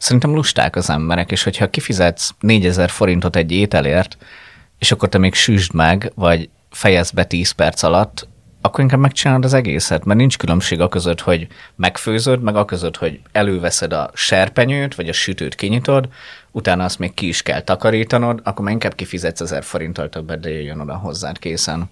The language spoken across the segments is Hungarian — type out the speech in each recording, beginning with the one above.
szerintem lusták az emberek, és hogyha kifizetsz 4000 forintot egy ételért, és akkor te még süsd meg, vagy fejezd be 10 perc alatt, akkor inkább megcsinálod az egészet, mert nincs különbség a között, hogy megfőzöd, meg a között, hogy előveszed a serpenyőt, vagy a sütőt kinyitod, utána azt még ki is kell takarítanod, akkor már inkább kifizetsz 1000 forinttal többet, de jöjjön oda hozzád készen.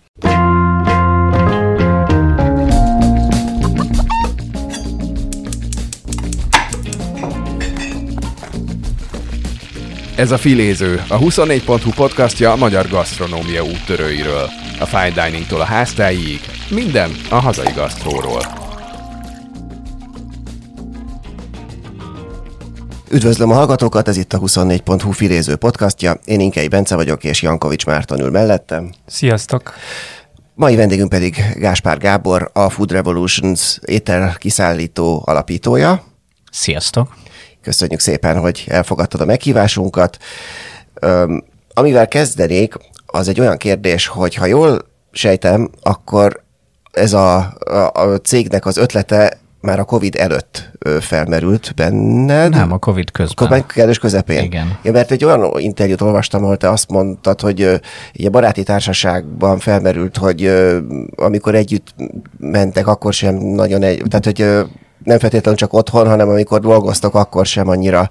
Ez a Filéző, a 24.hu podcastja a magyar gasztronómia úttörőiről. A fine diningtól a háztáig, minden a hazai gasztróról. Üdvözlöm a hallgatókat, ez itt a 24.hu Filéző podcastja. Én Inkei Bence vagyok, és Jankovics Márton ül mellettem. Sziasztok! Mai vendégünk pedig Gáspár Gábor, a Food Revolutions ételkiszállító alapítója. Sziasztok! Köszönjük szépen, hogy elfogadtad a meghívásunkat. Amivel kezdenék, az egy olyan kérdés, hogy ha jól sejtem, akkor ez a cégnek az ötlete már a Covid előtt felmerült benned. Nem, a Covid közben. Covid közepén. Igen. Ja, mert egy olyan interjút olvastam, ahol te azt mondtad, hogy egy baráti társaságban felmerült, hogy amikor együtt mentek, akkor sem nagyon tehát hogy nem feltétlenül csak otthon, hanem amikor dolgoztok, akkor sem annyira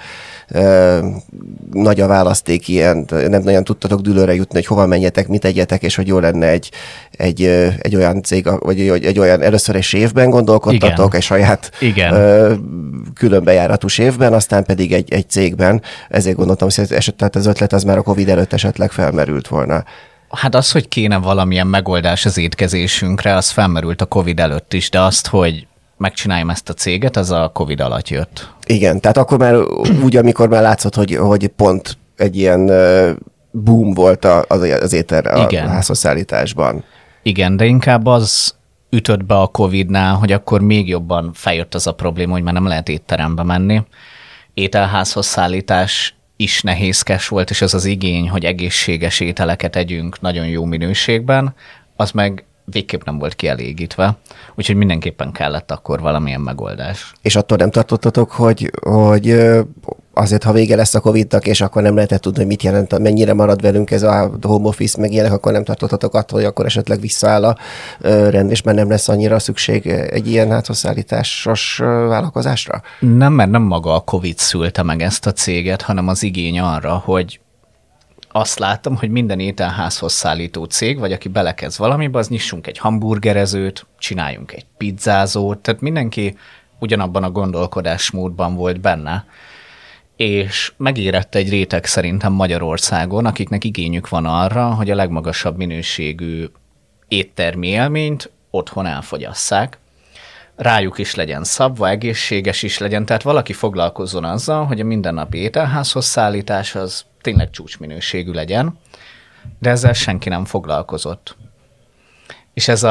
nagy a választék ilyen, nem nagyon tudtatok dűlőre jutni, hogy hova menjetek, mit egyetek, és hogy jó lenne egy olyan cég, vagy egy olyan először egy évben gondolkodtatok, egy saját különbejáratú évben, aztán pedig egy cégben. Ezért gondoltam, hogy tehát az ötlet az már a Covid előtt esetleg felmerült volna. Hát az, hogy kéne valamilyen megoldás az étkezésünkre, az felmerült a Covid előtt is, de azt, hogy megcsináljam ezt a céget, az a Covid alatt jött. Igen, tehát akkor már úgy, amikor már látszott, hogy pont egy ilyen boom volt az étel a házhoz szállításban. Igen, de inkább az ütött be a Covidnál, hogy akkor még jobban feljött az a probléma, hogy már nem lehet étterembe menni. Ételházhoz szállítás is nehézkes volt, és az az igény, hogy egészséges ételeket együnk nagyon jó minőségben, az meg végképp nem volt kielégítve, úgyhogy mindenképpen kellett akkor valamilyen megoldás. És attól nem tartottatok, hogy azért, ha vége lesz a Covid-nak, és akkor nem lehetett tudni, hogy mit jelent, mennyire marad velünk ez a home office, meg ilyenek, akkor nem tartottatok attól, hogy akkor esetleg visszaáll a rend, és már nem lesz annyira szükség egy ilyen házhozszállításos vállalkozásra? Nem, mert nem maga a Covid szülte meg ezt a céget, hanem az igény arra, hogy azt láttam, hogy minden ételházhoz szállító cég, vagy aki belekezd valamibe, az nyissunk egy hamburgerezőt, csináljunk egy pizzázót, tehát mindenki ugyanabban a gondolkodásmódban volt benne, és megérett egy réteg szerintem Magyarországon, akiknek igényük van arra, hogy a legmagasabb minőségű éttermi élményt otthon elfogyasszák. Rájuk is legyen szabva, egészséges is legyen, tehát valaki foglalkozzon azzal, hogy a mindennapi ételházhoz szállítás az tényleg csúcsminőségű legyen, de ezzel senki nem foglalkozott. És ez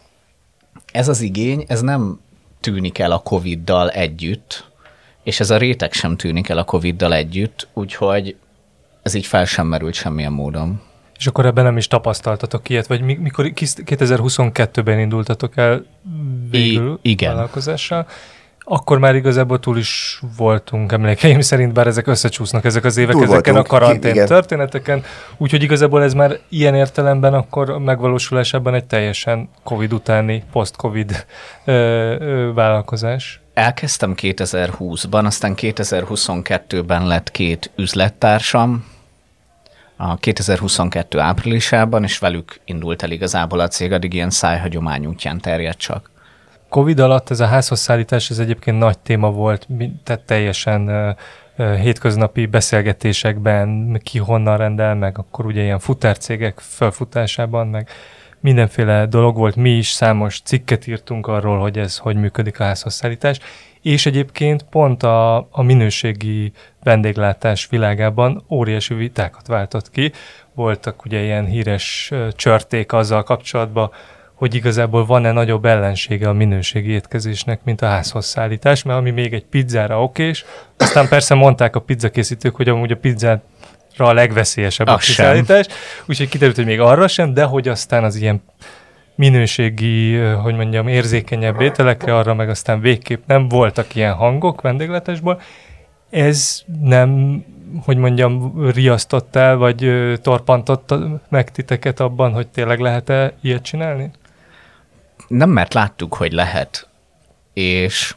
az igény, ez nem tűnik el a Covid-dal együtt, és ez a réteg sem tűnik el a Covid-dal együtt, úgyhogy ez így fel sem merült semmilyen módon. És akkor ebben nem is tapasztaltatok ilyet, vagy mikor 2022-ben indultatok el végül vállalkozással, akkor már igazából túl is voltunk emlékeim szerint, bár ezek összecsúsznak, ezek az évek, ezeken a karantén történeteken, úgyhogy igazából ez már ilyen értelemben akkor megvalósulásában egy teljesen Covid utáni, post-Covid vállalkozás. Elkezdtem 2020-ban, aztán 2022-ben lett 2 üzlettársam, a 2022 áprilisában, és velük indult el igazából a cég, addig ilyen szájhagyomány útján terjedt csak. Covid alatt ez a házhoz szállítás, ez egyébként nagy téma volt, tehát teljesen hétköznapi beszélgetésekben, ki honnan rendel, meg akkor ugye ilyen futárcégek felfutásában, meg mindenféle dolog volt. Mi is számos cikket írtunk arról, hogy ez hogy működik a házhoz szállítás, és egyébként pont a minőségi vendéglátás világában óriási vitákat váltott ki. Voltak ugye ilyen híres csörték azzal kapcsolatban, hogy igazából van-e nagyobb ellensége a minőségi étkezésnek, mint a házhoz szállítás, mert ami még egy pizzára okés, aztán persze mondták a pizzakészítők, hogy amúgy a pizzára a legveszélyesebb a kiszállítás, úgyhogy kiderült, hogy még arra sem, de hogy aztán az ilyen minőségi, hogy mondjam, érzékenyebb ételekre, arra meg aztán végképp nem voltak ilyen hangok vendéglátásból. Ez nem, hogy mondjam, riasztott el, vagy torpantott meg titeket abban, hogy tényleg lehet-e ilyet csinálni? Nem, mert láttuk, hogy lehet, és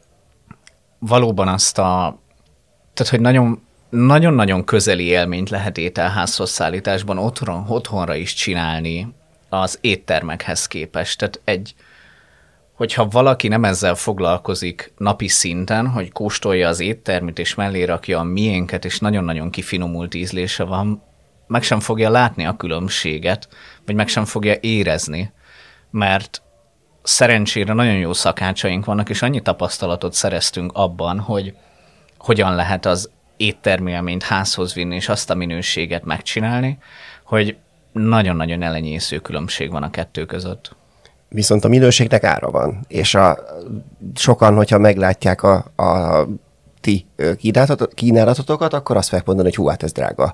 valóban tehát, hogy nagyon-nagyon közeli élményt lehet ételházhoz szállításban otthonra is csinálni az éttermekhez képest. Tehát hogyha valaki nem ezzel foglalkozik napi szinten, hogy kóstolja az éttermit, és mellé rakja a miénket, és nagyon-nagyon kifinomult ízlése van, meg sem fogja látni a különbséget, vagy meg sem fogja érezni, mert szerencsére nagyon jó szakácsaink vannak, és annyi tapasztalatot szereztünk abban, hogy hogyan lehet az éttermi élményt házhoz vinni, és azt a minőséget megcsinálni, hogy nagyon-nagyon elenyésző különbség van a kettő között. Viszont a minőségnek ára van, és sokan, hogyha meglátják a ti kínálatotokat, akkor azt fogják mondani, hogy hú, hát ez drága.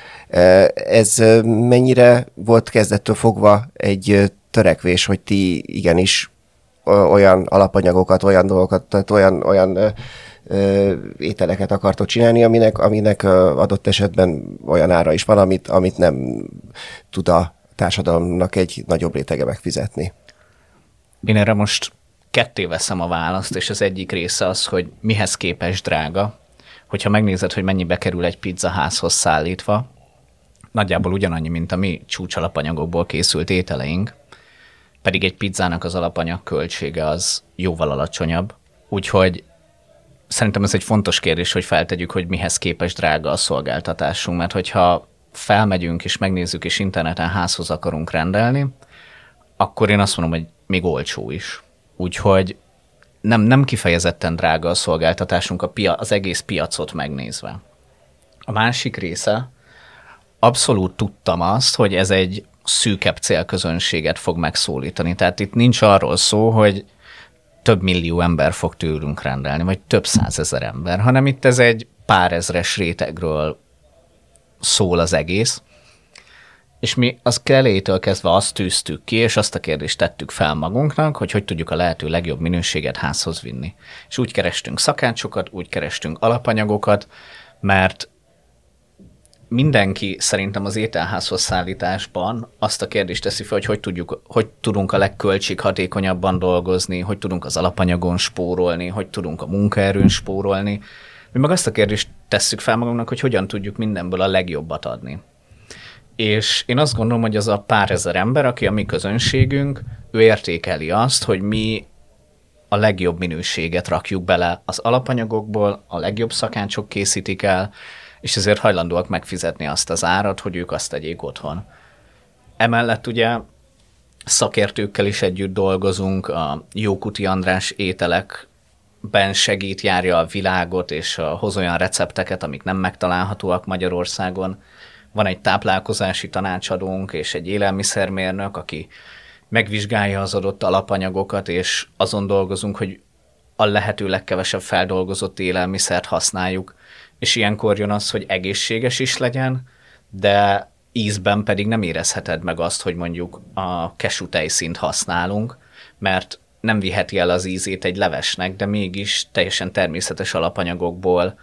Ez mennyire volt kezdettől fogva egy törekvés, hogy ti igenis olyan alapanyagokat, olyan dolgokat, tehát olyan ételeket akartok csinálni, aminek adott esetben olyan ára is van, amit nem tud a társadalomnak egy nagyobb rétege megfizetni. Én erre most ketté veszem a választ, és az egyik része az, hogy mihez képest drága. Hogyha megnézed, hogy mennyibe kerül egy pizza házhoz szállítva, nagyjából ugyanannyi, mint a mi csúcsalapanyagokból készült ételeink, pedig egy pizzának az alapanyag költsége az jóval alacsonyabb. Úgyhogy szerintem ez egy fontos kérdés, hogy feltegyük, hogy mihez képest drága a szolgáltatásunk, mert hogyha felmegyünk és megnézzük, és interneten házhoz akarunk rendelni, akkor én azt mondom, hogy még olcsó is. Úgyhogy nem kifejezetten drága a szolgáltatásunk az egész piacot megnézve. A másik része, abszolút tudtam azt, hogy ez egy szűkebb célközönséget fog megszólítani. Tehát itt nincs arról szó, hogy több millió ember fog tőlünk rendelni, vagy több százezer ember, hanem itt ez egy pár ezres rétegről szól az egész. És mi az elejétől kezdve azt tűztük ki, és azt a kérdést tettük fel magunknak, hogy tudjuk a lehető legjobb minőséget házhoz vinni. És úgy kerestünk szakácsokat, úgy kerestünk alapanyagokat, mert mindenki szerintem az ételházhoz szállításban azt a kérdést teszi fel, hogy tudunk a legköltséghatékonyabban dolgozni, hogy tudunk az alapanyagon spórolni, hogy tudunk a munkaerőn spórolni. Mi meg azt a kérdést tesszük fel magunknak, hogy hogyan tudjuk mindenből a legjobbat adni. És én azt gondolom, hogy az a pár ezer ember, aki a mi közönségünk, ő értékeli azt, hogy mi a legjobb minőséget rakjuk bele az alapanyagokból, a legjobb szakácsok készítik el, és ezért hajlandóak megfizetni azt az árat, hogy ők azt tegyék otthon. Emellett ugye szakértőkkel is együtt dolgozunk, a Jókuti András ételekben segít, járja a világot, és hoz olyan recepteket, amik nem megtalálhatóak Magyarországon. Van egy táplálkozási tanácsadónk és egy élelmiszermérnök, aki megvizsgálja az adott alapanyagokat, és azon dolgozunk, hogy a lehető legkevesebb feldolgozott élelmiszert használjuk, és ilyenkor jön az, hogy egészséges is legyen, de ízben pedig nem érezheted meg azt, hogy mondjuk a cashew tejszínt használunk, mert nem viheti el az ízét egy levesnek, de mégis teljesen természetes alapanyagokból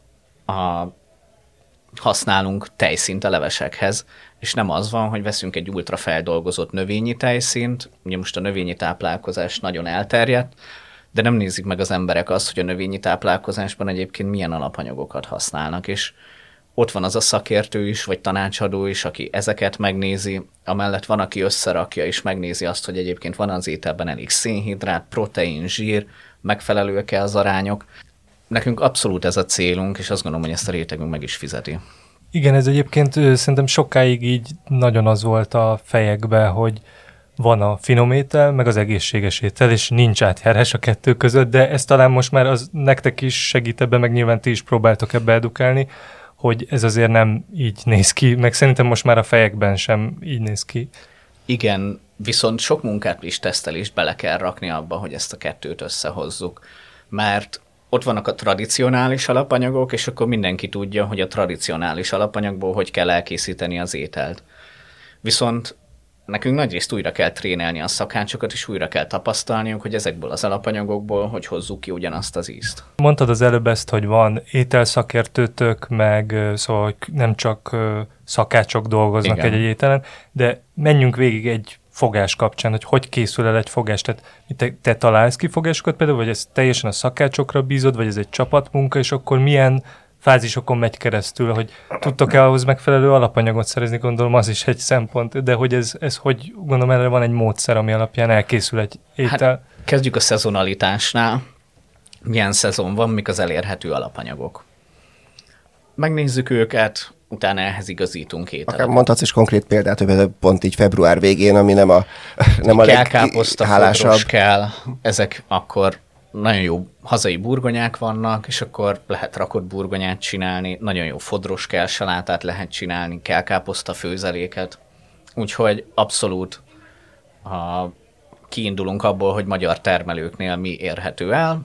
használunk tejszínt a levesekhez, és nem az van, hogy veszünk egy ultrafeldolgozott növényi tejszínt, ugye most a növényi táplálkozás nagyon elterjedt, de nem nézik meg az emberek azt, hogy a növényi táplálkozásban egyébként milyen alapanyagokat használnak, és ott van az a szakértő is, vagy tanácsadó is, aki ezeket megnézi, amellett van, aki összerakja és megnézi azt, hogy egyébként van az ételben elég szénhidrát, protein, zsír, megfelelőek-e az arányok. Nekünk abszolút ez a célunk, és azt gondolom, hogy ezt a rétegünk meg is fizeti. Igen, ez egyébként szerintem sokáig így nagyon az volt a fejekben, hogy van a finom étel, meg az egészséges étel, és nincs átjárás a kettő között, de ez talán most már az nektek is segít ebben, meg nyilván ti is próbáltok ebbe edukálni, hogy ez azért nem így néz ki, meg szerintem most már a fejekben sem így néz ki. Igen, viszont sok munkát és tesztelést bele kell rakni abba, hogy ezt a kettőt összehozzuk, mert ott vannak a tradicionális alapanyagok, és akkor mindenki tudja, hogy a tradicionális alapanyagból hogy kell elkészíteni az ételt. Viszont nekünk nagyrészt újra kell trénelni a szakácsokat, és újra kell tapasztalniuk, hogy ezekből az alapanyagokból hogy hozzuk ki ugyanazt az ízt. Mondtad az előbb ezt, hogy van ételszakértőtök, meg szóval hogy nem csak szakácsok dolgoznak egy ételen, de menjünk végig egy fogás kapcsán, hogy készül el egy fogás. Tehát te találsz ki fogásokat például, vagy ez teljesen a szakácsokra bízod, vagy ez egy csapatmunka, és akkor milyen fázisokon megy keresztül, hogy tudtok-e ahhoz megfelelő alapanyagot szerezni, gondolom az is egy szempont, de hogy ez hogy gondolom erre van egy módszer, ami alapján elkészül egy étel. Hát, kezdjük a szezonalitásnál. Milyen szezon van, mik az elérhető alapanyagok. Megnézzük őket, utána ehhez igazítunk ételeket. Akár mondhatsz is konkrét példát, hogy pont így február végén, ami nem a legháposzta, fodros kell, ezek akkor nagyon jó hazai burgonyák vannak, és akkor lehet rakott burgonyát csinálni, nagyon jó fodros kell salátát lehet csinálni, kell káposzta főzeléket. Úgyhogy abszolút kiindulunk abból, hogy magyar termelőknél mi érhető el,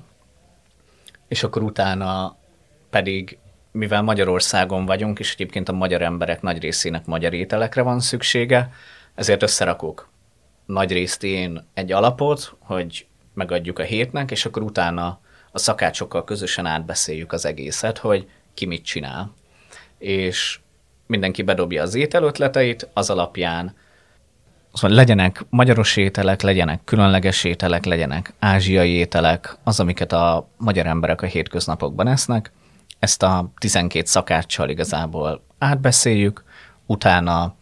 és akkor utána pedig, mivel Magyarországon vagyunk, és egyébként a magyar emberek nagy részének magyar ételekre van szüksége, ezért összerakok nagyrészt én egy alapot, hogy megadjuk a hétnek, és akkor utána a szakácsokkal közösen átbeszéljük az egészet, hogy ki mit csinál. És mindenki bedobja az ételötleteit, az alapján szóval legyenek magyaros ételek, legyenek különleges ételek, legyenek ázsiai ételek, az, amiket a magyar emberek a hétköznapokban esznek. Ezt a 12 szakáccsal igazából átbeszéljük, utána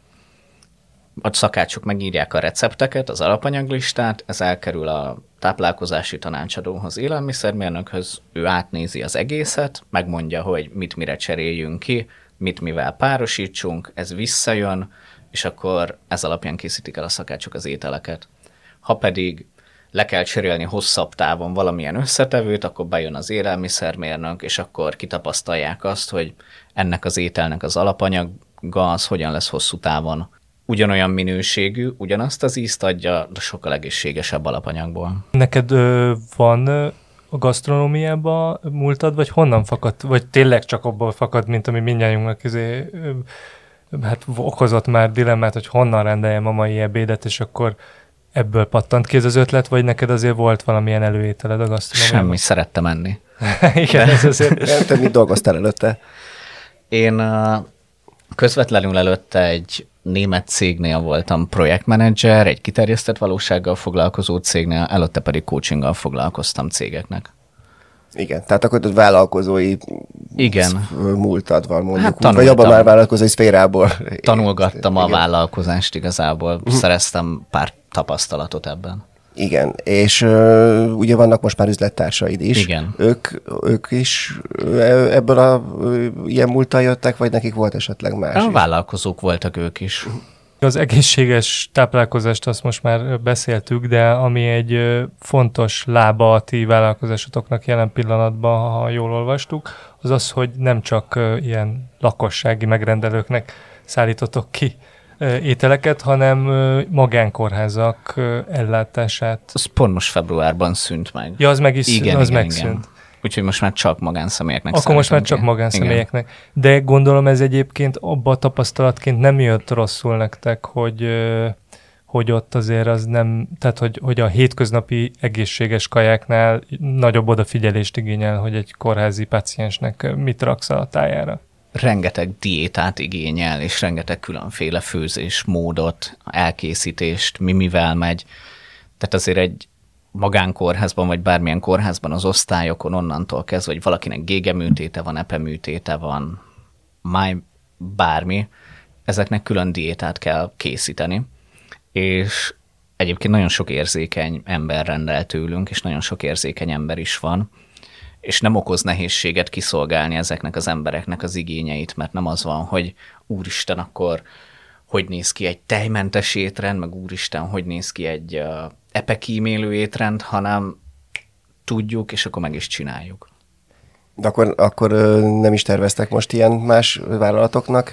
a szakácsok megírják a recepteket, az alapanyaglistát, ez elkerül a táplálkozási tanácsadóhoz, élelmiszermérnökhöz, ő átnézi az egészet, megmondja, hogy mit mire cseréljünk ki, mit mivel párosítsunk, ez visszajön, és akkor ez alapján készítik el a szakácsok az ételeket. Ha pedig le kell cserélni hosszabb távon valamilyen összetevőt, akkor bejön az élelmiszermérnök, és akkor kitapasztalják azt, hogy ennek az ételnek az alapanyaga az hogyan lesz hosszú távon ugyanolyan minőségű, ugyanazt az ízt adja, de sokkal egészségesebb alapanyagból. Neked van a gasztronómiában múltad, vagy honnan fakadt? Vagy tényleg csak abból fakad, mint ami mindnyájunknak hát okozott már dilemmát, hogy honnan rendeljem a mai ebédet, és akkor ebből pattant ki ez az ötlet, vagy neked azért volt valamilyen előételed a gasztronómiában? Semmi, szerettem enni. Igen, ez azért. Te mit dolgoztál előtte? Én közvetlenül előtte egy német cégnél voltam projektmenedzser, egy kiterjesztett valósággal foglalkozó cégnél, előtte pedig coachinggal foglalkoztam cégeknek. Igen, tehát akkor vállalkozói múltad van mondjuk, hát vagy abban már vállalkozói szférából. Tanulgattam a vállalkozást igazából, szereztem pár tapasztalatot ebben. Igen, és ugye vannak most már üzlettársaid is. Igen. Ők is ebből ilyen múlttal jöttek, vagy nekik volt esetleg más? A vállalkozók voltak ők is. Az egészséges táplálkozást azt most már beszéltük, de ami egy fontos lába a ti vállalkozásotoknak jelen pillanatban, ha jól olvastuk, az az, hogy nem csak ilyen lakossági megrendelőknek szállítotok ki ételeket, hanem magánkórházak ellátását. Az pont most februárban szűnt meg. Ja, az meg is megszűnt. Igen. Úgyhogy most már csak magánszemélyeknek akkor most már csak magánszemélyeknek. Igen. De gondolom ez egyébként abba a tapasztalatként nem jött rosszul nektek, hogy ott azért az nem, tehát hogy a hétköznapi egészséges kajáknál nagyobb odafigyelést igényel, hogy egy kórházi páciensnek mit raksz a tájára. Rengeteg diétát igényel, és rengeteg különféle főzésmódot, elkészítést, mivel megy. Tehát azért egy magánkórházban, vagy bármilyen kórházban az osztályokon onnantól kezdve, hogy valakinek gégeműtéte van, epeműtéte van, bármi, ezeknek külön diétát kell készíteni. És egyébként nagyon sok érzékeny ember rendel tőlünk, és nagyon sok érzékeny ember is van, és nem okoz nehézséget kiszolgálni ezeknek az embereknek az igényeit, mert nem az van, hogy úristen, akkor hogy néz ki egy tejmentes étrend, meg úristen, hogy néz ki egy epekímélő étrend, hanem tudjuk, és akkor meg is csináljuk. De akkor nem is terveztek most ilyen más vállalatoknak?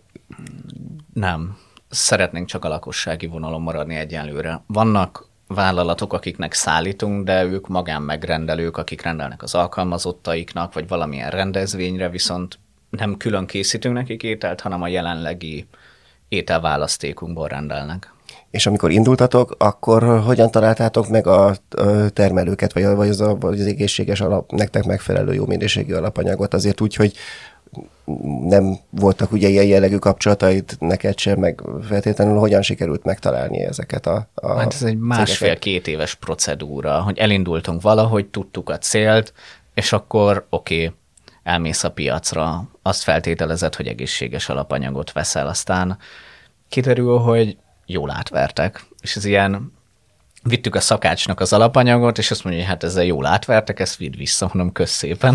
Nem. Szeretnénk csak a lakossági vonalon maradni egyenlőre. Vannak vállalatok, akiknek szállítunk, de ők magánmegrendelők, akik rendelnek az alkalmazottaiknak, vagy valamilyen rendezvényre, viszont nem külön készítünk nekik ételt, hanem a jelenlegi ételválasztékunkból rendelnek. És amikor indultatok, akkor hogyan találtátok meg a termelőket, vagy az egészséges nektek megfelelő jó minőségű alapanyagot? Azért úgy, hogy nem voltak ugye ilyen jellegű kapcsolataid neked sem, meg feltétlenül hogyan sikerült megtalálni ezeket a Hát ez egy másfél-két éves procedúra, hogy elindultunk valahogy, tudtuk a célt, és akkor oké, elmész a piacra, azt feltételezed, hogy egészséges alapanyagot veszel, aztán kiderül, hogy jól átvertek, és ez ilyen, vittük a szakácsnak az alapanyagot, és azt mondja, hogy hát ezzel jól átvertek, ezt vidd vissza, mondom, kösz szépen.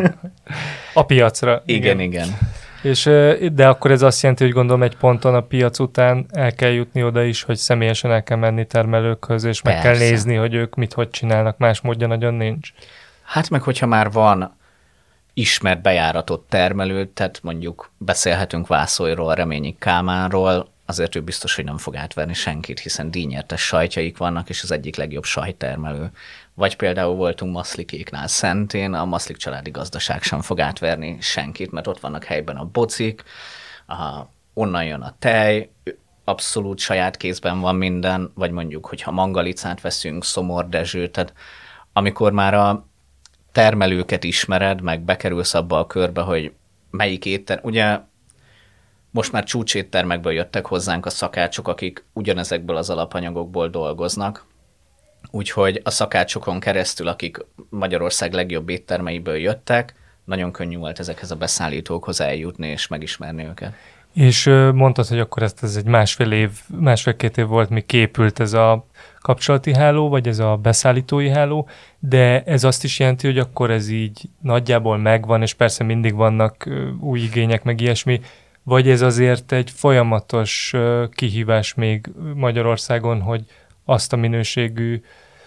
A piacra. Igen. És, de akkor ez azt jelenti, hogy gondolom egy ponton a piac után el kell jutni oda is, hogy személyesen el kell menni termelőkhöz, és meg kell nézni, hogy ők hogy csinálnak, más módja nagyon nincs. Hát meg hogyha már van ismert bejáratott termelő, tehát mondjuk beszélhetünk Vászolyról, Reményi Kálmánról, azért ő biztos, hogy nem fog átverni senkit, hiszen díjnyertes sajtjaik vannak, és az egyik legjobb sajttermelő. Vagy például voltunk Maszlikéknál Szentén, a Maszlik családi gazdaság sem fog átverni senkit, mert ott vannak helyben a bocik, onnan jön a tej, abszolút saját kézben van minden, vagy mondjuk, hogyha Mangalicát veszünk, Szomor Dezső, tehát amikor már a termelőket ismered, meg bekerülsz abba a körbe, hogy melyik étterem, ugye most már csúcséttermekből jöttek hozzánk a szakácsok, akik ugyanezekből az alapanyagokból dolgoznak, úgyhogy a szakácsokon keresztül, akik Magyarország legjobb éttermeiből jöttek, nagyon könnyű volt ezekhez a beszállítókhoz eljutni és megismerni őket. És mondtad, hogy akkor ez egy másfél-két év volt, míg képült ez a kapcsolati háló, vagy ez a beszállítói háló, de ez azt is jelenti, hogy akkor ez így nagyjából megvan, és persze mindig vannak új igények, meg ilyesmi, vagy ez azért egy folyamatos kihívás még Magyarországon, hogy azt a minőségű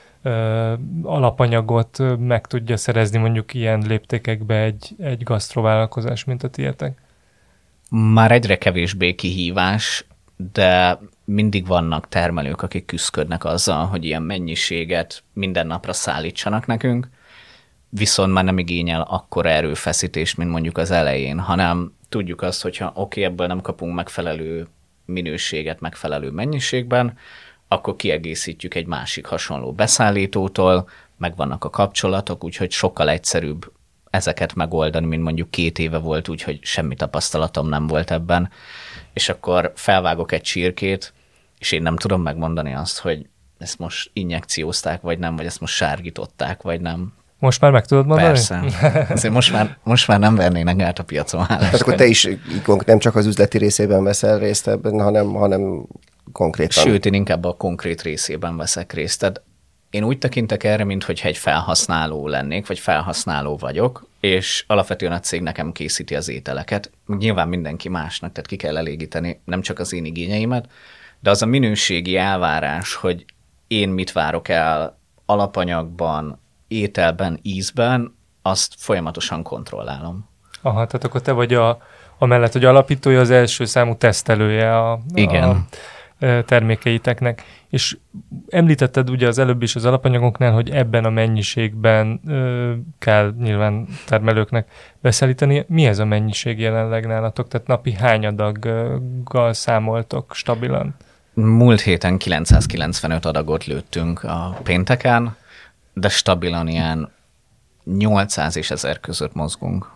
alapanyagot meg tudja szerezni mondjuk ilyen léptékekbe egy gasztrovállalkozás, mint a tietek? Már egyre kevésbé kihívás, de mindig vannak termelők, akik küszködnek azzal, hogy ilyen mennyiséget minden napra szállítsanak nekünk, viszont már nem igényel akkora erőfeszítést, mint mondjuk az elején, hanem tudjuk azt, hogyha ebből nem kapunk megfelelő minőséget megfelelő mennyiségben, akkor kiegészítjük egy másik hasonló beszállítótól, megvannak a kapcsolatok, úgyhogy sokkal egyszerűbb ezeket megoldani, mint mondjuk 2 éve volt, úgyhogy semmi tapasztalatom nem volt ebben, és akkor felvágok egy csirkét, és én nem tudom megmondani azt, hogy ezt most injekciózták, vagy nem, vagy ezt most sárgították, vagy nem. Most már meg tudod mondani? Persze. Azért most már nem vernének át a piacon. Hát akkor te is nem csak az üzleti részében veszel részt ebben, hanem konkrétan. Sőt, én inkább a konkrét részében veszek részt. Tehát én úgy tekintek erre, mintha egy felhasználó lennék, vagy felhasználó vagyok, és alapvetően a cég nekem készíti az ételeket. Nyilván mindenki másnak, tehát ki kell elégíteni nem csak az én igényeimet, de az a minőségi elvárás, hogy én mit várok el alapanyagban, ételben, ízben, azt folyamatosan kontrollálom. Aha, tehát akkor te vagy amellett, hogy alapítója, az első számú tesztelője a termékeiteknek. És említetted ugye az előbb is az alapanyagoknál, hogy ebben a mennyiségben kell nyilván termelőknek beszállítani. Mi ez a mennyiség jelenleg nálatok? Tehát napi hány adaggal számoltok stabilan? Múlt héten 995 adagot lőttünk a pénteken, de stabilan ilyen 800 és 1000 között mozgunk.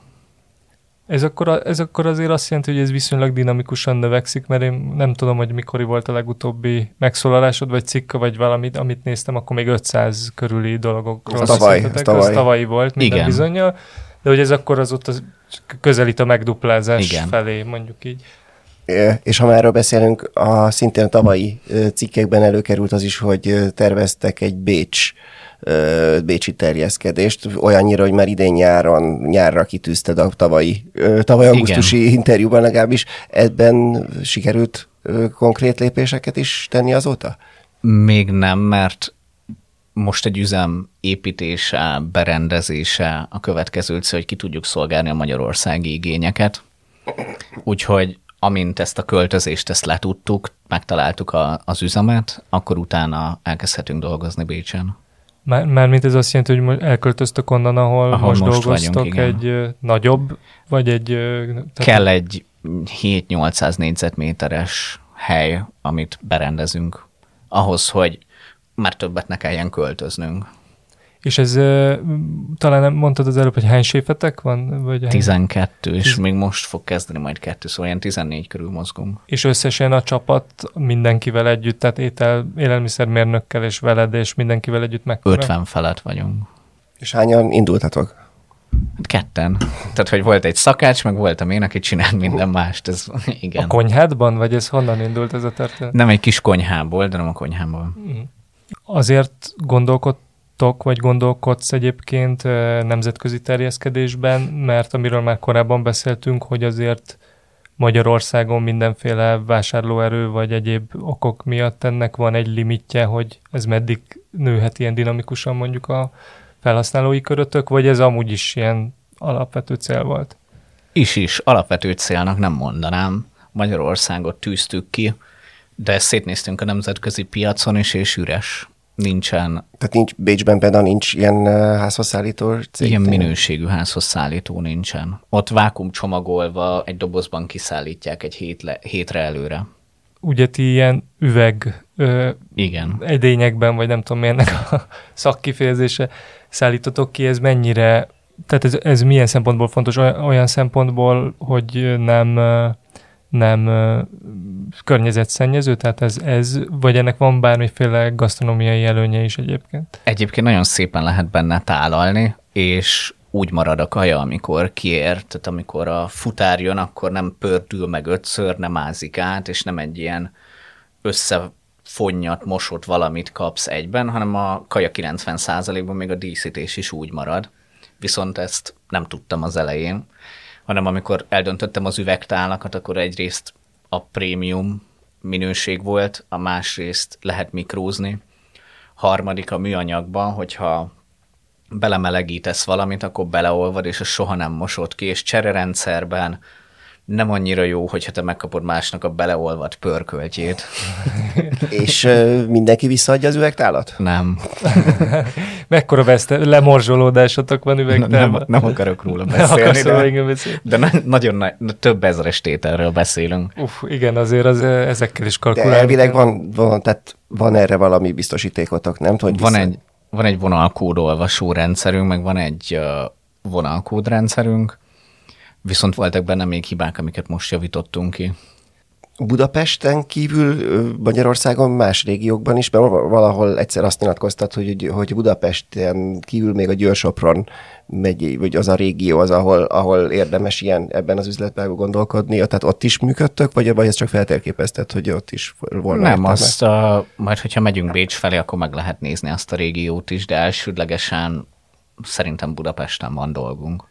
Ez akkor azért azt jelenti, hogy ez viszonylag dinamikusan növekszik, mert én nem tudom, hogy mikor volt a legutóbbi megszólalásod, vagy cikk, vagy valamit, amit néztem, akkor még 500 körüli dolgokról. Az tavalyi volt minden bizonnyal, de hogy ez akkor azóta közelít a megduplázás felé, mondjuk így. És ha már erről beszélünk, szintén a tavalyi cikkekben előkerült az is, hogy terveztek egy bécsi terjeszkedést, olyannyira, hogy már idén nyárra kitűzted a tavalyi augusztusi interjúban legalábbis. Ebben sikerült konkrét lépéseket is tenni azóta? Még nem, mert most egy üzem építése, berendezése a következő cél, hogy ki tudjuk szolgálni a magyarországi igényeket. Úgyhogy amint ezt a költözést letudtuk, megtaláltuk az üzemet, akkor utána elkezdhetünk dolgozni Bécsen. Mármint ez azt jelenti, hogy elköltöztök onnan, ahol most dolgoztok, vagyunk, egy nagyobb, vagy egy... Kell egy 7-800 négyzetméteres hely, amit berendezünk. ahhoz, hogy már többet ne kelljen költöznünk. És ez talán mondtad az előbb, hogy hány séfetek van? Vagy 12, és még most fog kezdeni majd 2, szóval ilyen 14 körül mozgunk. És összesen a csapat mindenkivel együtt, tehát élelmiszermérnökkel és veled, és mindenkivel együtt mekkora? 50 felett vagyunk. És hányan indultatok? Hát ketten. Tehát, hogy volt egy szakács, meg voltam én, aki csinált minden mást. Ez, igen. A konyhádban? Vagy ez honnan indult ez a történet? Nem egy kis konyhából, de nem a konyhából. Azért vagy gondolkodsz egyébként nemzetközi terjeszkedésben, mert amiről már korábban beszéltünk, hogy azért Magyarországon mindenféle vásárlóerő vagy egyéb okok miatt ennek van egy limitje, hogy ez meddig nőhet ilyen dinamikusan mondjuk a felhasználói körötök, vagy ez amúgy is ilyen alapvető cél volt? Is. Alapvető célnak nem mondanám. Magyarországot tűztük ki, de szétnéztünk a nemzetközi piacon is, és üres. Nincsen. Tehát nincs, Bécsben például nincs ilyen házhoz szállító cég? Ilyen minőségű házhoz szállító nincsen. Ott vákuumcsomagolva egy dobozban kiszállítják egy hétre előre. Ugye ti ilyen üveg igen. edényekben, vagy nem tudom mi ennek a szakkifejezése szállítotok ki, ez mennyire, tehát ez milyen szempontból fontos? Olyan szempontból, hogy nem környezetszennyező, tehát ez, vagy ennek van bármiféle gasztronómiai előnye is egyébként? Egyébként nagyon szépen lehet benne tálalni, és úgy marad a kaja, amikor kiér, tehát amikor a futár jön, akkor nem pördül meg 5-ször, nem ázik át, és nem egy ilyen összefonnyat, mosott valamit kapsz egyben, hanem a kaja 90%-ban még a díszítés is úgy marad. Viszont ezt nem tudtam az elején, hanem amikor eldöntöttem az üvegtálakat, akkor egyrészt a prémium minőség volt, a másrészt lehet mikrózni, harmadik a műanyagban, hogyha belemelegítesz valamit, akkor beleolvad, és az soha nem mosod ki, és csererendszerben nem annyira jó, hogyha te megkapod másnak a beleolvadt pörköltjét. És mindenki visszaadja az üvegtálat? Nem. Mekkora lemorzsolódásotok van üvegtálban? Nem akarok róla beszélni, beszélni. De nagyon több ezeres tételről beszélünk. Igen, azért ezekkel is kalkulálni. De elvileg tehát van erre valami biztosítékotok, nem? Van egy vonalkódolvasó rendszerünk, meg van egy vonalkódrendszerünk, viszont voltak benne még hibák, amiket most javítottunk ki. Budapesten kívül Magyarországon más régiókban is, mert valahol egyszer azt nyilatkoztat, hogy Budapesten kívül még a Győr-Sopron megy, vagy az a régió az, ahol érdemes ebben az üzletben gondolkodni. Tehát ott is működtök, vagy ez csak feltérképeztet, hogy ott is volna? Nem, majd hogyha megyünk Bécs felé, akkor meg lehet nézni azt a régiót is, de elsődlegesen szerintem Budapesten van dolgunk.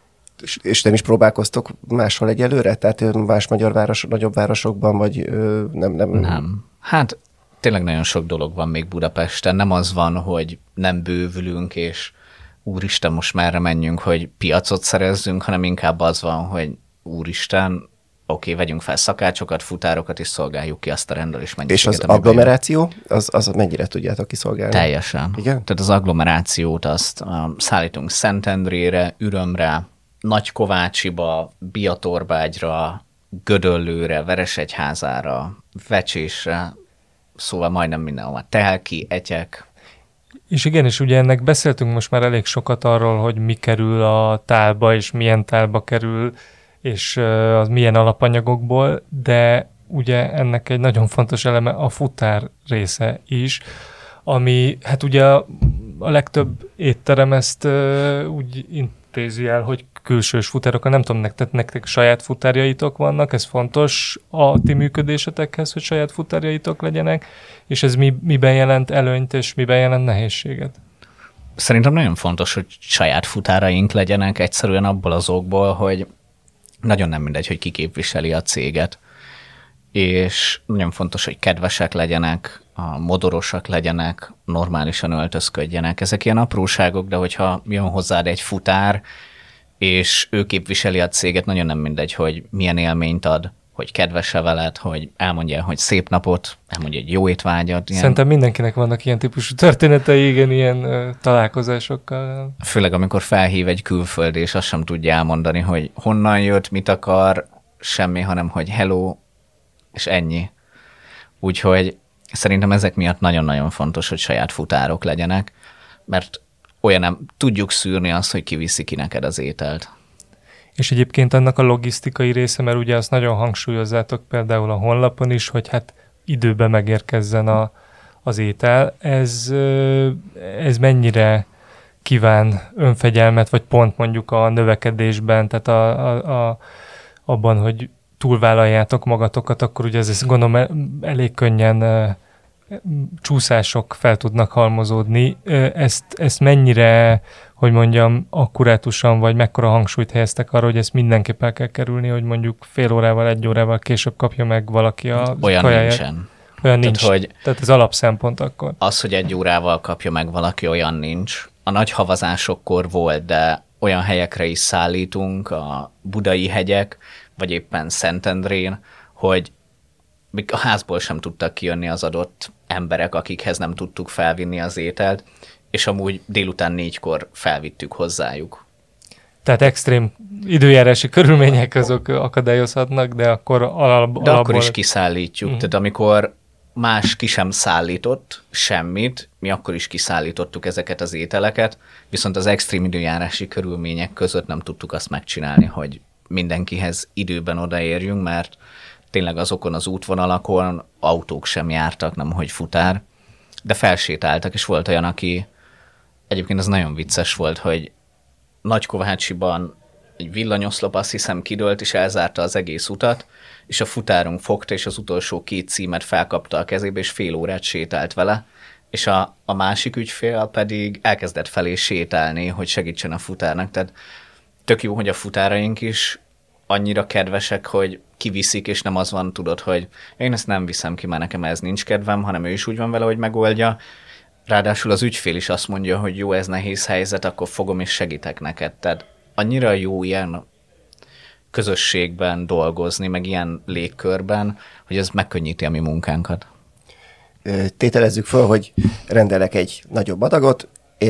És nem is próbálkoztok máshol egyelőre? Tehát más nagyobb városokban, vagy nem? Nem. Hát tényleg nagyon sok dolog van még Budapesten. Nem az van, hogy nem bővülünk, és úristen, most merre menjünk, hogy piacot szerezzünk, hanem inkább az van, hogy úristen, oké, vegyünk fel szakácsokat, futárokat, és szolgáljuk ki azt a rendelés mennyiséget. És az agglomeráció, az mennyire tudjátok kiszolgálni? Teljesen. Igen? Tehát az agglomerációt azt szállítunk Szentendrére, Ürömre, Nagykovácsiba, Biatorbágyra, Gödöllőre, Veresegyházára, Vecsésre, szóval majdnem mindenhol. Telki, Etyek. És igen, és ugye ennek beszéltünk most már elég sokat arról, hogy mi kerül a tálba, és milyen tálba kerül, és az milyen alapanyagokból, de ugye ennek egy nagyon fontos eleme a futár része is, ami hát ugye a legtöbb étterem ezt úgy intézi el, hogy külsős futárok, nem tudom, nektek saját futárjaitok vannak, ez fontos a ti működésetekhez, hogy saját futárjaitok legyenek, és ez miben jelent előnyt, és miben jelent nehézséget? Szerintem nagyon fontos, hogy saját futáraink legyenek, egyszerűen abból az okból, hogy nagyon nem mindegy, hogy ki képviseli a céget, és nagyon fontos, hogy kedvesek legyenek, modorosak legyenek, normálisan öltözködjenek. Ezek ilyen apróságok, de hogyha jön hozzád egy futár, és ő képviseli a céget, nagyon nem mindegy, hogy milyen élményt ad, hogy kedves-e veled, hogy elmondja, hogy szép napot, elmondja egy jó étvágyat. Szerintem mindenkinek vannak ilyen típusú történetei, igen, ilyen találkozásokkal. Főleg, amikor felhív egy külföldi, és azt sem tudja elmondani, hogy honnan jött, mit akar, semmi, hanem hogy hello, és ennyi. Úgyhogy Szerintem ezek miatt nagyon-nagyon fontos, hogy saját futárok legyenek, mert olyan nem tudjuk szűrni azt, hogy kiviszi ki neked az ételt. És egyébként annak a logisztikai része, mert ugye azt nagyon hangsúlyozzátok például a honlapon is, hogy hát időben megérkezzen az étel. Ez mennyire kíván önfegyelmet, vagy pont mondjuk a növekedésben, tehát abban, hogy túlvállaljátok magatokat, akkor ugye ez gondolom elég könnyen csúszások fel tudnak halmozódni. Ezt mennyire, hogy mondjam, akkurátusan, vagy mekkora hangsúlyt helyeztek arra, hogy ezt mindenképp el kell kerülni, hogy mondjuk fél órával, egy órával később kapja meg valaki a olyan kajáját? Nincsen. Olyan nincs. Tehát ez alapszempont akkor. Az, hogy egy órával kapja meg valaki, olyan nincs. A nagy havazásokkor volt, de olyan helyekre is szállítunk, a budai hegyek, vagy éppen Szentendrén, hogy még a házból sem tudtak kijönni az adott emberek, akikhez nem tudtuk felvinni az ételt, és amúgy délután 4-kor felvittük hozzájuk. Tehát extrém időjárási körülmények azok akadályozhatnak, de akkor De akkor is kiszállítjuk. Tehát amikor más ki sem szállított semmit, mi akkor is kiszállítottuk ezeket az ételeket, viszont az extrém időjárási körülmények között nem tudtuk azt megcsinálni, hogy mindenkihez időben odaérjünk, mert tényleg azokon az útvonalakon autók sem jártak, nemhogy futár, de felsétáltak, és volt olyan, aki egyébként ez nagyon vicces volt, hogy Nagykovácsiban egy villanyoszlop, azt hiszem, kidőlt, és elzárta az egész utat, és a futárunk fogta, és az utolsó 2 címet felkapta a kezébe, és fél órát sétált vele, és a másik ügyfél pedig elkezdett felé sétálni, hogy segítsen a futárnak. Tehát tök jó, hogy a futáraink is annyira kedvesek, hogy kiviszik, és nem az van, tudod, hogy én ezt nem viszem ki, mert nekem ez nincs kedvem, hanem ő is úgy van vele, hogy megoldja. Ráadásul az ügyfél is azt mondja, hogy jó, ez nehéz helyzet, akkor fogom és segítek neked. Tehát annyira jó ilyen közösségben dolgozni, meg ilyen légkörben, hogy ez megkönnyíti a mi munkánkat. Tételezzük föl, hogy rendelek egy nagyobb adagot,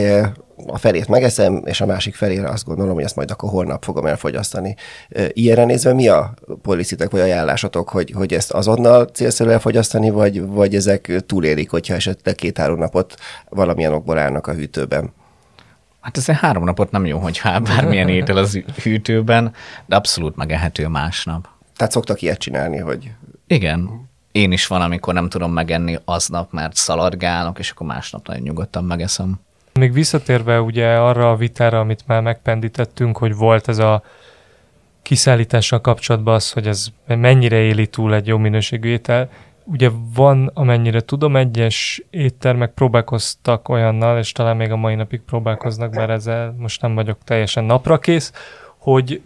a felét megeszem, és a másik felére azt gondolom, hogy ezt majd akkor holnap fogom elfogyasztani. Ilyenre nézve mi a policitek vagy ajánlásotok, hogy ezt azonnal célszerű elfogyasztani, vagy ezek túlélik, hogyha esetleg 2-3 napot valamilyen okból állnak a hűtőben? Hát ez 3 napot nem jó, hogyha bármilyen étel az hűtőben, de abszolút megehető másnap. Tehát szoktak ilyet csinálni, hogy... Igen. Én is van, amikor nem tudom megenni aznap, mert szaladgálok, és akkor másnap nagyon nyugodtan megeszem. Még visszatérve ugye arra a vitára, amit már megpendítettünk, hogy volt ez a kiszállítással kapcsolatban az, hogy ez mennyire éli túl egy jó minőségű étel. Ugye van, amennyire tudom, egyes éttermek próbálkoztak olyannal, és talán még a mai napig próbálkoznak, bár ezzel most nem vagyok teljesen naprakész, hogy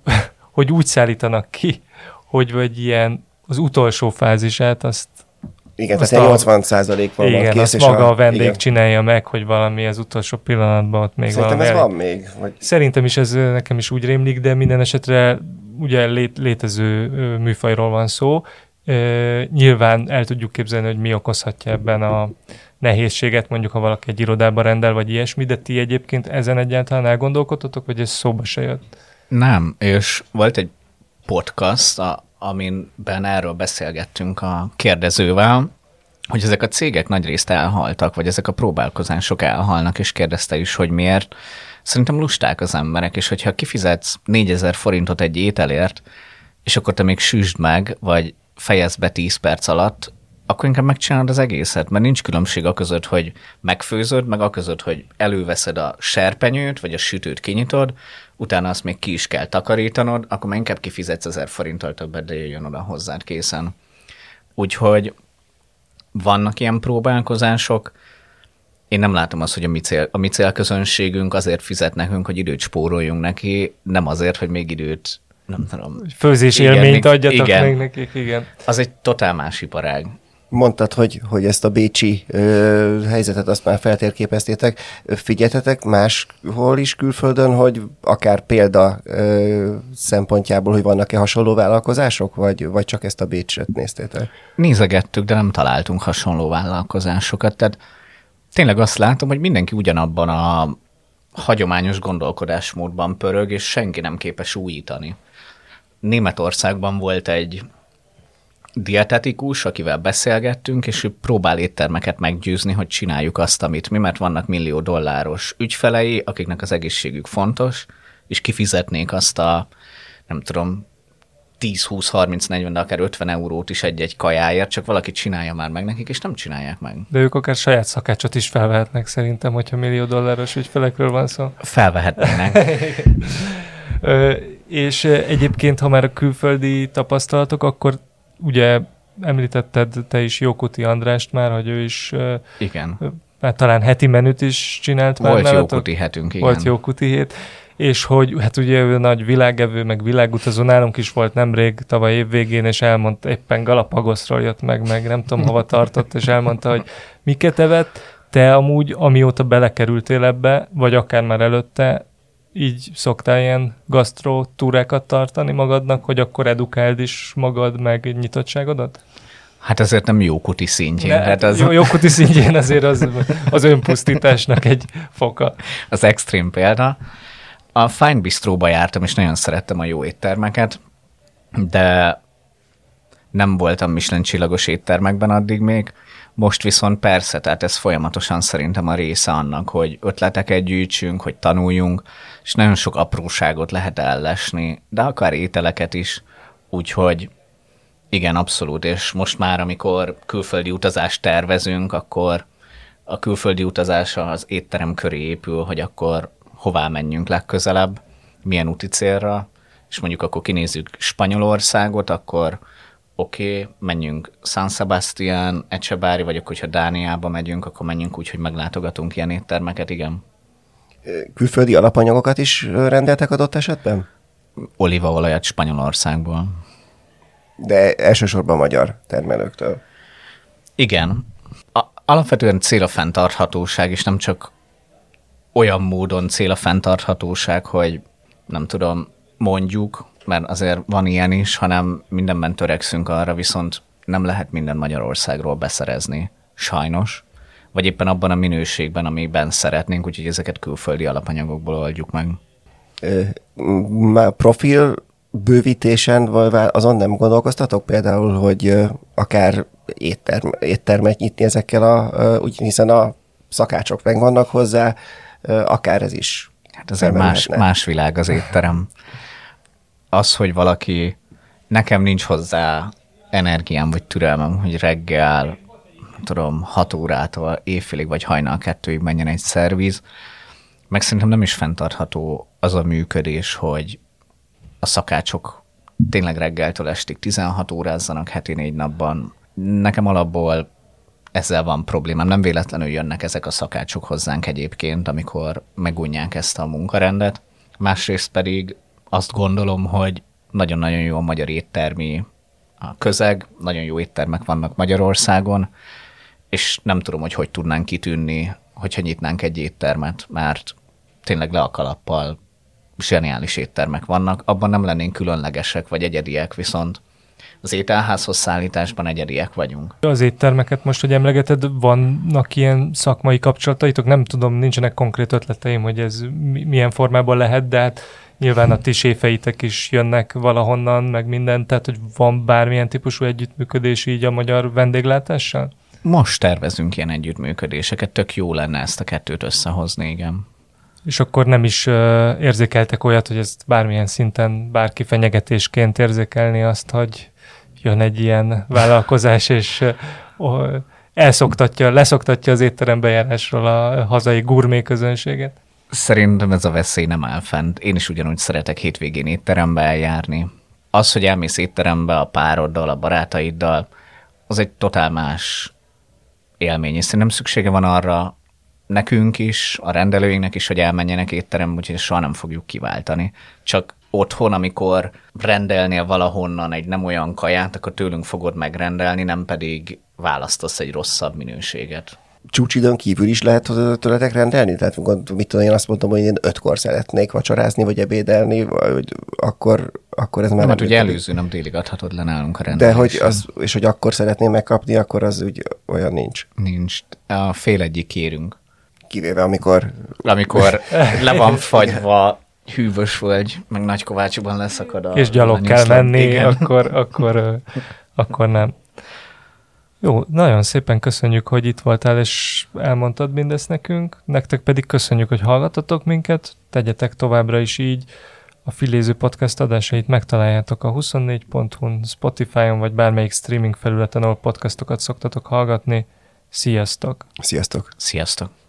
úgy szállítanak ki, hogy vagy ilyen az utolsó fázisát, azt igen, tehát 80% van igen, kész, azt és maga a vendég igen. csinálja meg, hogy valami az utolsó pillanatban ott még Szerintem valami. ez van még. Vagy... Szerintem is ez nekem is úgy rémlik, de minden esetre ugye létező műfajról van szó. Nyilván el tudjuk képzelni, hogy mi okozhatja ebben a nehézséget, mondjuk ha valaki egy irodába rendel, vagy ilyesmi, de ti egyébként ezen egyáltalán elgondolkodtatok, vagy ez szóba se jött? Nem, és volt egy podcast, aminben erről beszélgettünk a kérdezővel, hogy ezek a cégek nagyrészt elhaltak, vagy ezek a próbálkozások elhalnak, és kérdezte is, hogy miért. Szerintem lusták az emberek, és hogyha kifizetsz 4000 forintot egy ételért, és akkor te még süsd meg, vagy fejezd be 10 perc alatt, akkor inkább megcsinálod az egészet, mert nincs különbség a között, hogy megfőzöd, meg a között, hogy előveszed a serpenyőt, vagy a sütőt kinyitod, utána azt még ki is kell takarítanod, akkor már inkább kifizetsz 1000 forinttal többet, de jöjjön oda hozzád készen. Úgyhogy vannak ilyen próbálkozások. Én nem látom azt, hogy a mi célközönségünk azért fizet nekünk, hogy időt spóroljunk neki, nem azért, hogy még időt, nem tudom. Főzés élményt adjatok még nekik, igen. Az egy totál más iparág. Mondtad, hogy ezt a bécsi helyzetet azt már feltérképeztétek. Figyeltetek máshol is külföldön, hogy akár példa szempontjából, hogy vannak-e hasonló vállalkozások, vagy csak ezt a Bécset néztétek? Nézegettük, de nem találtunk hasonló vállalkozásokat. Tehát tényleg azt látom, hogy mindenki ugyanabban a hagyományos gondolkodásmódban pörög, és senki nem képes újítani. Németországban volt egy dietetikus, akivel beszélgettünk, és ő próbál éttermeket meggyőzni, hogy csináljuk azt, amit mi, mert vannak millió dolláros ügyfelei, akiknek az egészségük fontos, és kifizetnék azt a, nem tudom, 10-20-30-40, de akár 50 eurót is egy-egy kajáért, csak valaki csinálja már meg nekik, és nem csinálják meg. De ők akár saját szakácsot is felvehetnek szerintem, hogyha millió dolláros ügyfelekről van szó. Felvehetnének. És egyébként, ha már a külföldi tapasztalatok, akkor ugye említetted te is Jókuti Andrást már, hogy ő is Igen. már talán heti menüt is csinált már. Volt Jókuti hetünk, igen. Volt Jókuti hét. És hogy hát ugye ő nagy világevő, meg világutazó, nálunk is volt nemrég, tavaly évvégén, és elmondta, éppen Galapagosról jött meg nem tudom hova tartott, és elmondta, hogy miket evett. Te amúgy, amióta belekerültél ebbe, vagy akár már előtte, így szoktál ilyen gasztrotúrákat tartani magadnak, hogy akkor edukáld is magad, meg nyitottságodat? Hát azért nem Jókuti szintjén. Jókuti szintjén azért az önpusztításnak egy foka. Az extrém példa. A Fine Bistróba jártam, és nagyon szerettem a jó éttermeket, de nem voltam Michelin csillagos éttermekben addig még. Most viszont persze, tehát ez folyamatosan szerintem a része annak, hogy ötleteket gyűjtsünk, hogy tanuljunk, és nagyon sok apróságot lehet ellesni, de akár ételeket is, úgyhogy igen, abszolút, és most már, amikor külföldi utazást tervezünk, akkor a külföldi utazás az étterem köré épül, hogy akkor hová menjünk legközelebb, milyen úti célra, és mondjuk akkor kinézzük Spanyolországot, akkor oké, menjünk San Sebastián, Echebári, vagy akkor, hogyha Dániába megyünk, akkor menjünk úgy, hogy meglátogatunk ilyen éttermeket, igen. Külföldi alapanyagokat is rendeltek adott esetben? Olívaolajat Spanyolországból. De elsősorban magyar termelőktől. Igen. Alapvetően cél a fenntarthatóság, és nem csak olyan módon cél a fenntarthatóság, hogy nem tudom, mondjuk, mert azért van ilyen is, hanem mindenben törekszünk arra, viszont nem lehet minden Magyarországról beszerezni, sajnos, vagy éppen abban a minőségben, amiben szeretnénk, úgyhogy ezeket külföldi alapanyagokból oldjuk meg. Profil bővítésen azon nem gondolkoztatok például, hogy akár éttermet nyitni ezekkel hiszen a szakácsok megvannak hozzá, akár ez is. Hát ez egy más világ az étterem. Az, hogy valaki, nekem nincs hozzá energiám vagy türelmem, hogy reggel, tudom, 6 órától éjfélig vagy hajnal 2-ig menjen egy szerviz, meg szerintem nem is fenntartható az a működés, hogy a szakácsok tényleg reggeltől estig 16 órázzanak heti 4 napban. Nekem alapból ezzel van problémám. Nem véletlenül jönnek ezek a szakácsok hozzánk egyébként, amikor megunják ezt a munkarendet. Másrészt pedig azt gondolom, hogy nagyon-nagyon jó a magyar éttermi a közeg, nagyon jó éttermek vannak Magyarországon, és nem tudom, hogy tudnánk kitűnni, hogyha nyitnánk egy éttermet, mert tényleg le a kalappal zseniális éttermek vannak, abban nem lennénk különlegesek vagy egyediek, viszont az ételházhoz szállításban egyediek vagyunk. Az éttermeket most, hogy emlegeted, vannak ilyen szakmai kapcsolataitok? Nem tudom, nincsenek konkrét ötleteim, hogy ez milyen formában lehet, de hát nyilván a ti séfeitek is jönnek valahonnan, meg minden, tehát hogy van bármilyen típusú együttműködés így a magyar vendéglátással? Most tervezünk ilyen együttműködéseket, tök jó lenne ezt a kettőt összehozni, igen. És akkor nem is érzékeltek olyat, hogy ezt bármilyen szinten bárki fenyegetésként érzékelni azt, hogy jön egy ilyen vállalkozás, és leszoktatja az étterembejárásról a hazai gurmé közönséget? Szerintem ez a veszély nem áll fent. Én is ugyanúgy szeretek hétvégén étterembe eljárni. Az, hogy elmész étterembe a pároddal, a barátaiddal, az egy totál más élmény, és szerintem szüksége van arra nekünk is, a rendelőinknek is, hogy elmenjenek étterembe, úgyhogy soha nem fogjuk kiváltani. Csak otthon, amikor rendelnél valahonnan egy nem olyan kaját, akkor tőlünk fogod megrendelni, nem pedig választasz egy rosszabb minőséget. Csúcsidőn kívül is lehet tőletek rendelni? Tehát mit tudom, én azt mondtam, hogy én 5-kor szeretnék vacsorázni, vagy ebédelni, vagy akkor ez már... Nem, ugye előző nap délig adhatod le nálunk a rendelésre. De hogy akkor szeretném megkapni, akkor az úgy olyan nincs. Nincs. A fél egyik kérünk. Kivéve amikor le van fagyva, hűvös vagy, meg Nagykovácsiban leszakad a... És gyalog kell menni, akkor akkor nem. Jó, nagyon szépen köszönjük, hogy itt voltál, és elmondtad mindezt nekünk. Nektek pedig köszönjük, hogy hallgatotok minket. Tegyetek továbbra is így. A Filéző Podcast adásait megtaláljátok a 24.hu-n, Spotify-on, vagy bármelyik streaming felületen, ahol podcastokat szoktatok hallgatni. Sziasztok! Sziasztok! Sziasztok!